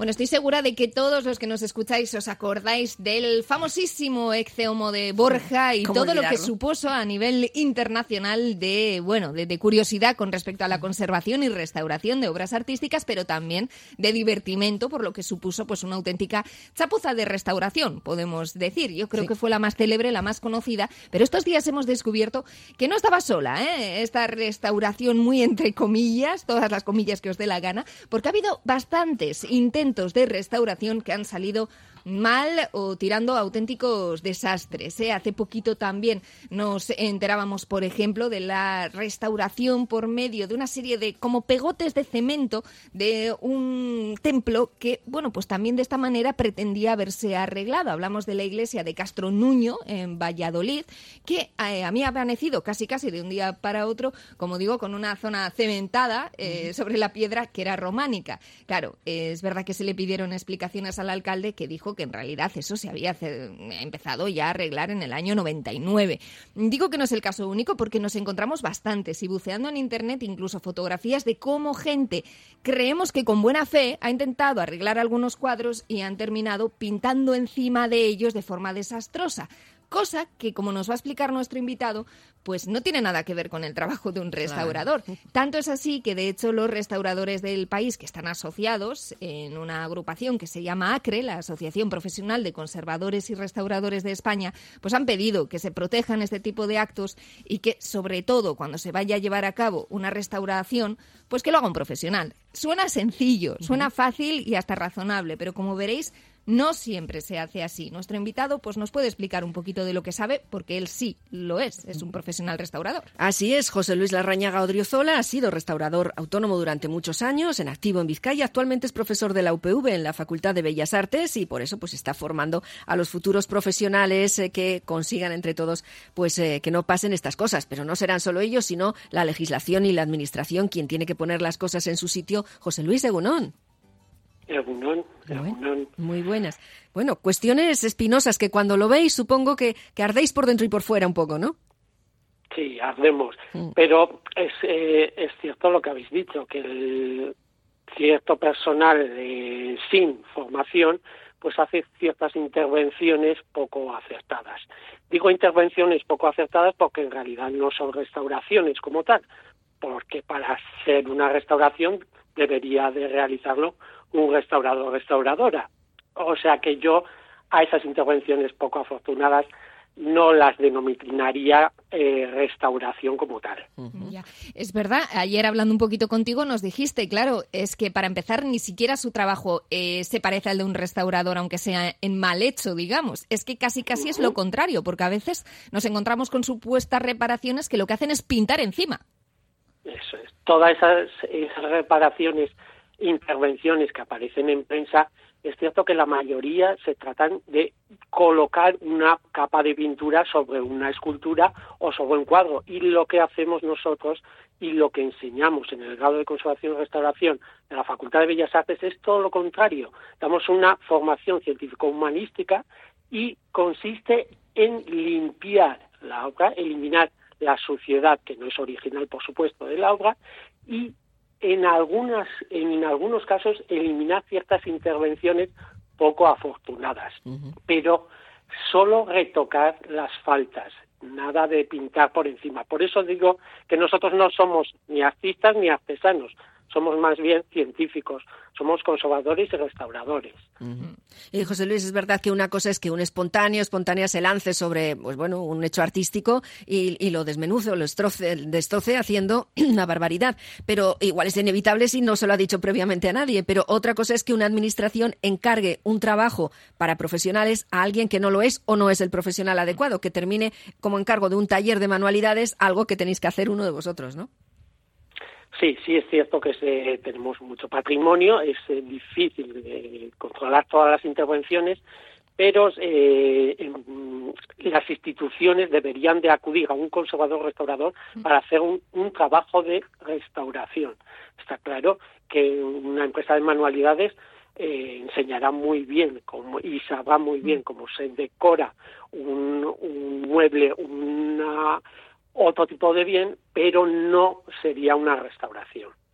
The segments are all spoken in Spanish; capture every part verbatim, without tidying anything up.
Bueno, estoy segura de que todos los que nos escucháis os acordáis del famosísimo Ecce Homo de Borja y todo olvidarlo? Lo que supuso a nivel internacional de, bueno, de, de curiosidad con respecto a la conservación y restauración de obras artísticas, pero también de divertimento, por lo que supuso pues una auténtica chapuza de restauración, podemos decir. Yo creo sí. que fue la más célebre, la más conocida, pero estos días hemos descubierto que no estaba sola, ¿eh? Esta restauración muy entre comillas, todas las comillas que os dé la gana, porque ha habido bastantes intentos de restauración que han salido mal o tirando a auténticos desastres, ¿eh? Hace poquito también nos enterábamos, por ejemplo, de la restauración por medio de una serie de como pegotes de cemento de un templo que, bueno, pues también de esta manera pretendía haberse arreglado. Hablamos de la iglesia de Castro Nuño en Valladolid, que eh, a mí ha amanecido casi casi de un día para otro, como digo, con una zona cementada eh, sobre la piedra que era románica. Claro, eh, es verdad que se le pidieron explicaciones al alcalde, que dijo que en realidad eso se había empezado ya a arreglar en el año noventa y nueve. Digo que no es el caso único porque nos encontramos bastantes y buceando en internet incluso fotografías de cómo gente, creemos que con buena fe, ha intentado arreglar algunos cuadros y han terminado pintando encima de ellos de forma desastrosa. Cosa que, como nos va a explicar nuestro invitado, pues no tiene nada que ver con el trabajo de un restaurador. Claro. Tanto es así que, de hecho, los restauradores del país que están asociados en una agrupación que se llama ACRE, la Asociación Profesional de Conservadores y Restauradores de España, pues han pedido que se protejan este tipo de actos y que, sobre todo, cuando se vaya a llevar a cabo una restauración, pues que lo haga un profesional. Suena sencillo, suena fácil y hasta razonable, pero como veréis, no siempre se hace así. Nuestro invitado pues nos puede explicar un poquito de lo que sabe, porque él sí lo es, es un profesional restaurador. Así es, José Luis Larrañaga Odriozola ha sido restaurador autónomo durante muchos años, en activo en Vizcaya, actualmente es profesor de la U P V en la Facultad de Bellas Artes y por eso pues está formando a los futuros profesionales eh, que consigan entre todos pues eh, que no pasen estas cosas, pero no serán solo ellos, sino la legislación y la administración quien tiene que poner las cosas en su sitio. José Luis, egunon. Egunon, egunon. Muy buenas. Bueno, cuestiones espinosas que cuando lo veis supongo que, que ardéis por dentro y por fuera un poco, ¿no? Sí, ardemos. Mm. Pero es, eh, es cierto lo que habéis dicho, que el cierto personal eh, sin formación pues hace ciertas intervenciones poco acertadas. Digo intervenciones poco acertadas porque en realidad no son restauraciones como tal, porque para hacer una restauración debería de realizarlo un restaurador o restauradora. O sea que yo a esas intervenciones poco afortunadas no las denominaría eh, restauración como tal. Uh-huh. Ya. Es verdad, ayer hablando un poquito contigo nos dijiste, claro, es que para empezar ni siquiera su trabajo eh, se parece al de un restaurador, aunque sea en mal hecho, digamos. Es que casi casi uh-huh. es lo contrario, porque a veces nos encontramos con supuestas reparaciones que lo que hacen es pintar encima. Eso es. Todas esas, esas reparaciones, intervenciones que aparecen en prensa, es cierto que la mayoría se tratan de colocar una capa de pintura sobre una escultura o sobre un cuadro, y lo que hacemos nosotros y lo que enseñamos en el grado de conservación y restauración de la Facultad de Bellas Artes es todo lo contrario. Damos una formación científico-humanística y consiste en limpiar la obra, eliminar la suciedad, que no es original, por supuesto, de la obra, y en algunas, en algunos casos, eliminar ciertas intervenciones poco afortunadas, uh-huh. pero solo retocar las faltas, nada de pintar por encima. Por eso digo que nosotros no somos ni artistas ni artesanos, somos más bien científicos, somos conservadores y restauradores. Uh-huh. Y José Luis, es verdad que una cosa es que un espontáneo, espontánea se lance sobre, pues bueno, un hecho artístico y, y lo desmenuce o lo destroce, destroce haciendo una barbaridad, pero igual es inevitable si no se lo ha dicho previamente a nadie, pero otra cosa es que una administración encargue un trabajo para profesionales a alguien que no lo es o no es el profesional adecuado, que termine como encargo de un taller de manualidades, algo que tenéis que hacer uno de vosotros, ¿no? Sí, sí es cierto que se, tenemos mucho patrimonio, es eh, difícil eh, controlar todas las intervenciones, pero eh, en, las instituciones deberían de acudir a un conservador restaurador para hacer un, un trabajo de restauración. Está claro que una empresa de manualidades eh, enseñará muy bien cómo, y sabrá muy bien cómo se decora un, un mueble, una... otro tipo de bien, pero no sería una restauración.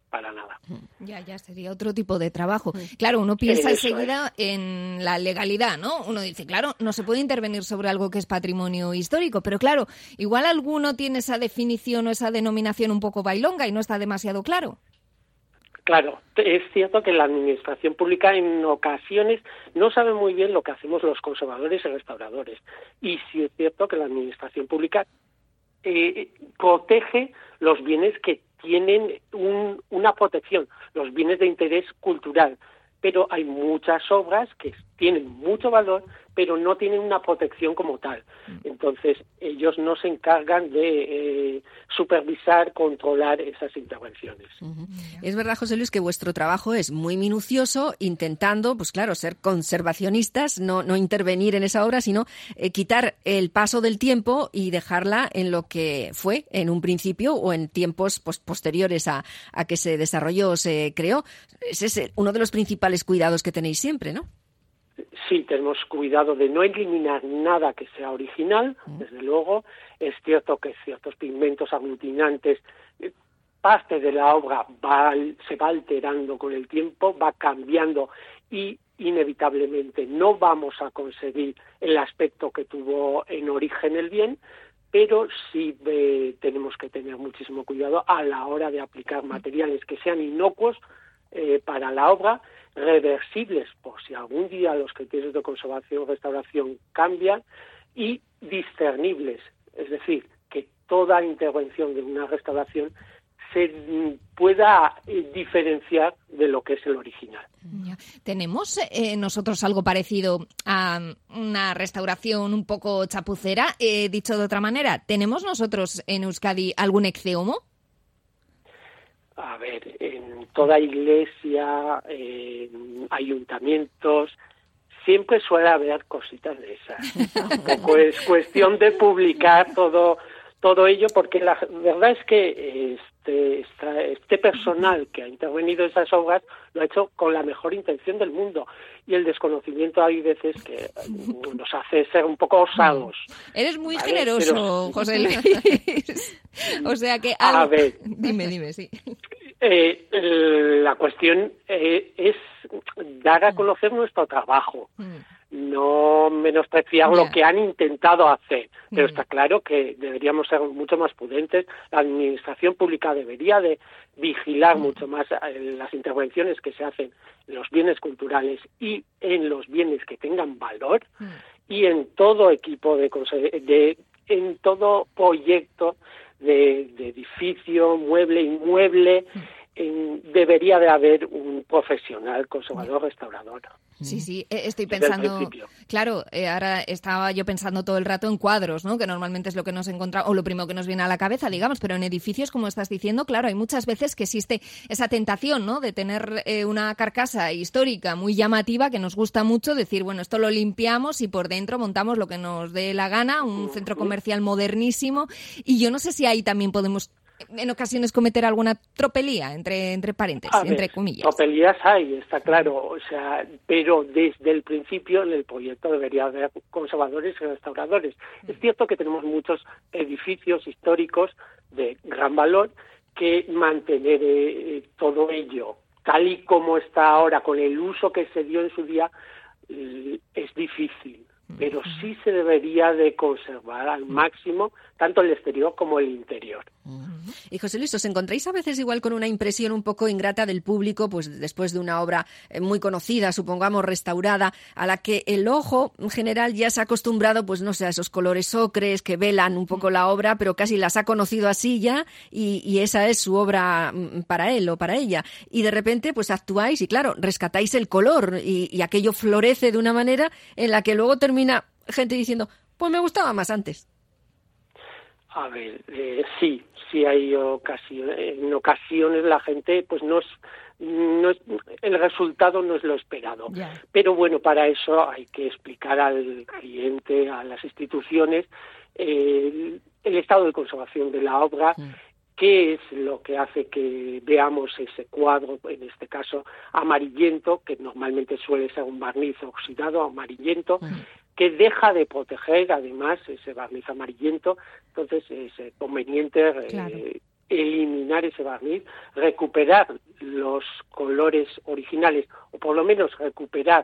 para nada. Ya, ya sería otro tipo de trabajo. Claro, uno piensa Eso enseguida es. en la legalidad, ¿no? Uno dice, claro, no se puede intervenir sobre algo que es patrimonio histórico, pero claro, igual alguno tiene esa definición o esa denominación un poco bailonga y no está demasiado claro. Claro, es cierto que la administración pública en ocasiones no sabe muy bien lo que hacemos los conservadores y restauradores. Y sí es cierto que la administración pública eh, protege los bienes que tienen un, una protección, los bienes de interés cultural. Pero hay muchas obras que tienen mucho valor, pero no tienen una protección como tal. Entonces, ellos no se encargan de eh, supervisar, controlar esas intervenciones. Uh-huh. Es verdad, José Luis, que vuestro trabajo es muy minucioso, intentando, pues claro, ser conservacionistas, no, no intervenir en esa obra, sino eh, quitar el paso del tiempo y dejarla en lo que fue en un principio o en tiempos pues, posteriores a, a que se desarrolló o se creó. Ese es uno de los principales cuidados que tenéis siempre, ¿no? Sí, tenemos cuidado de no eliminar nada que sea original, desde luego. Es cierto que ciertos pigmentos aglutinantes, parte de la obra va, se va alterando con el tiempo, va cambiando y inevitablemente no vamos a conseguir el aspecto que tuvo en origen el bien, pero sí eh, tenemos que tener muchísimo cuidado a la hora de aplicar materiales que sean inocuos eh, para la obra, reversibles por si algún día los criterios de conservación o restauración cambian, y discernibles, es decir, que toda intervención de una restauración se pueda eh, diferenciar de lo que es el original. Ya. ¿Tenemos eh, nosotros algo parecido a una restauración un poco chapucera? Eh, dicho de otra manera, ¿tenemos nosotros en Euskadi algún exceomo? A ver, en toda iglesia, en ayuntamientos, siempre suele haber cositas de esas. Tampoco es cuestión de publicar todo todo ello, porque la verdad es que este, esta, este personal que ha intervenido en esas obras lo ha hecho con la mejor intención del mundo, y el desconocimiento hay veces que nos hace ser un poco osados. Eres muy ¿vale? generoso, Pero... José Luis. O sea que... Algo... A ver. Dime, dime, sí. Eh, la cuestión eh, es dar a conocer nuestro trabajo, no menospreciar yeah. lo que han intentado hacer, pero mm. está claro que deberíamos ser mucho más prudentes. La administración pública debería de vigilar mm. mucho más las intervenciones que se hacen en los bienes culturales y en los bienes que tengan valor, mm. y en todo equipo de, de en todo proyecto de, de edificio, mueble, inmueble, en, debería de haber un profesional conservador, restaurador. Sí, sí, estoy pensando, claro, eh, ahora estaba yo pensando todo el rato en cuadros, ¿no? Que normalmente es lo que nos encontramos, o lo primero que nos viene a la cabeza, digamos, pero en edificios, como estás diciendo, claro, hay muchas veces que existe esa tentación, ¿no? De tener eh, una carcasa histórica muy llamativa que nos gusta mucho, decir, bueno, esto lo limpiamos y por dentro montamos lo que nos dé la gana, un uh-huh. centro comercial modernísimo, y yo no sé si ahí también podemos en ocasiones cometer alguna tropelía, entre entre paréntesis, a entre ver, comillas. Tropelías hay, está claro, o sea, pero desde el principio en el proyecto debería haber conservadores y restauradores. Mm. Es cierto que tenemos muchos edificios históricos de gran valor que mantener eh, todo ello tal y como está ahora, con el uso que se dio en su día, eh, es difícil. Pero sí se debería de conservar al máximo tanto el exterior como el interior. Y José Luis, ¿os encontráis a veces igual con una impresión un poco ingrata del público, pues después de una obra muy conocida, supongamos restaurada, a la que el ojo en general ya se ha acostumbrado, pues no sé, a esos colores ocres que velan un poco la obra, pero casi las ha conocido así ya, y, y esa es su obra para él o para ella? Y de repente pues actuáis y claro, rescatáis el color y, y aquello florece de una manera en la que luego termina gente diciendo, pues me gustaba más antes. A ver, eh, sí, sí hay ocasiones, en ocasiones la gente, pues no es, no es, el resultado no es lo esperado. Yeah. Pero bueno, para eso hay que explicar al cliente, a las instituciones, eh, el, el estado de conservación de la obra, mm. qué es lo que hace que veamos ese cuadro, en este caso amarillento, que normalmente suele ser un barniz oxidado amarillento, mm. que deja de proteger además ese barniz amarillento. Entonces es conveniente claro. eh, eliminar ese barniz, recuperar los colores originales, o por lo menos recuperar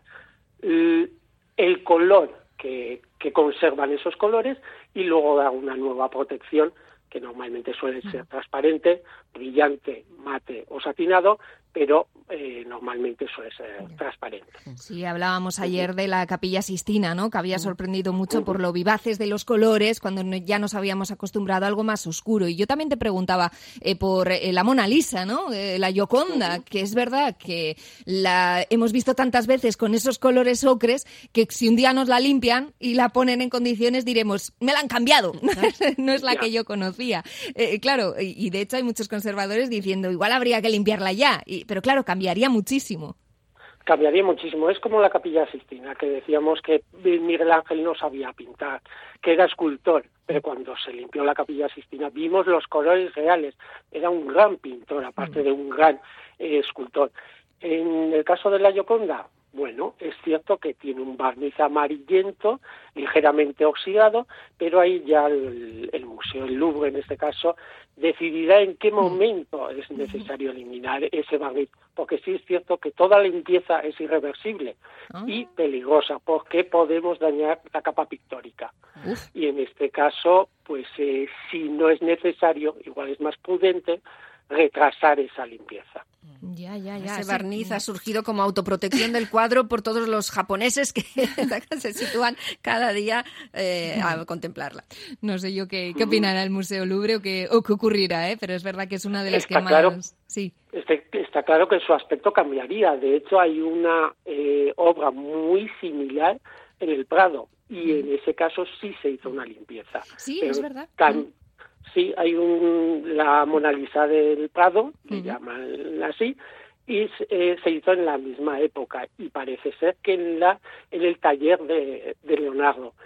el, el color que, que conservan esos colores, y luego dar una nueva protección que normalmente suele ser transparente, brillante, mate o satinado, pero eh, normalmente suele ser transparente. Sí, hablábamos ayer de la Capilla Sixtina, ¿no? Que había sorprendido mucho por lo vivaces de los colores, cuando ya nos habíamos acostumbrado a algo más oscuro. Y yo también te preguntaba eh, por eh, la Mona Lisa, ¿no? Eh, la Gioconda, que es verdad que la hemos visto tantas veces con esos colores ocres, que si un día nos la limpian y la ponen en condiciones diremos, me la han cambiado, no es la que yo conocía. Eh, claro, y, y de hecho hay muchos conservadores diciendo, igual habría que limpiarla ya, y, pero claro, cambiaría muchísimo. Cambiaría muchísimo. Es como la Capilla Sixtina, que decíamos que Miguel Ángel no sabía pintar, que era escultor, pero cuando se limpió la Capilla Sixtina vimos los colores reales. Era un gran pintor, aparte de un gran eh, escultor. En el caso de la Gioconda, bueno, es cierto que tiene un barniz amarillento, ligeramente oxidado, pero ahí ya el, el Museo, el Louvre en este caso, decidirá en qué momento es necesario eliminar ese barniz, porque sí es cierto que toda limpieza es irreversible y peligrosa, porque podemos dañar la capa pictórica. Uf. Y en este caso, pues eh, si no es necesario, igual es más prudente retrasar esa limpieza. Ya, ya, ya. Ese barniz sí. ha surgido como autoprotección del cuadro por todos los japoneses que se sitúan cada día eh, a contemplarla. No sé yo qué, qué opinará el Museo Louvre o qué, o qué ocurrirá, ¿eh? Pero es verdad que es una de las está que claro, más... Sí. Está, está claro que su aspecto cambiaría. De hecho, hay una eh, obra muy similar en el Prado y en ese caso sí se hizo una limpieza. Sí, Pero es verdad. Tan, Sí, hay un, la Mona Lisa del Prado, que uh-huh. llaman así, y eh, se hizo en la misma época, y parece ser que en, la, en el taller de, de Leonardo.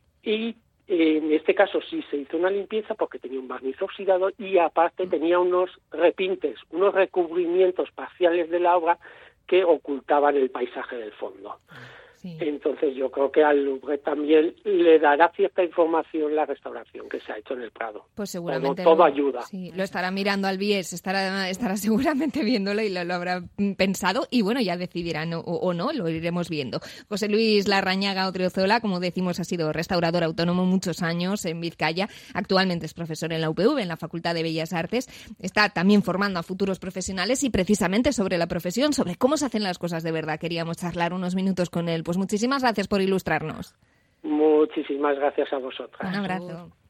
Y eh, en este caso sí se hizo una limpieza porque tenía un barniz oxidado y aparte tenía unos repintes, unos recubrimientos parciales de la obra que ocultaban el paisaje del fondo. Sí. Entonces yo creo que al Louvre también le dará cierta información la restauración que se ha hecho en el Prado. Pues seguramente todo, todo lo, ayuda. Sí, lo estará mirando Albiés, estará, estará seguramente viéndolo y lo, lo habrá pensado y bueno, ya decidirán o, o no, lo iremos viendo. José Luis Larrañaga Odriozola, como decimos, ha sido restaurador autónomo muchos años en Vizcaya, actualmente es profesor en la U P V, en la Facultad de Bellas Artes, está también formando a futuros profesionales y precisamente sobre la profesión, sobre cómo se hacen las cosas de verdad, queríamos charlar unos minutos con él. Pues muchísimas gracias por ilustrarnos. Muchísimas gracias a vosotras. Un abrazo.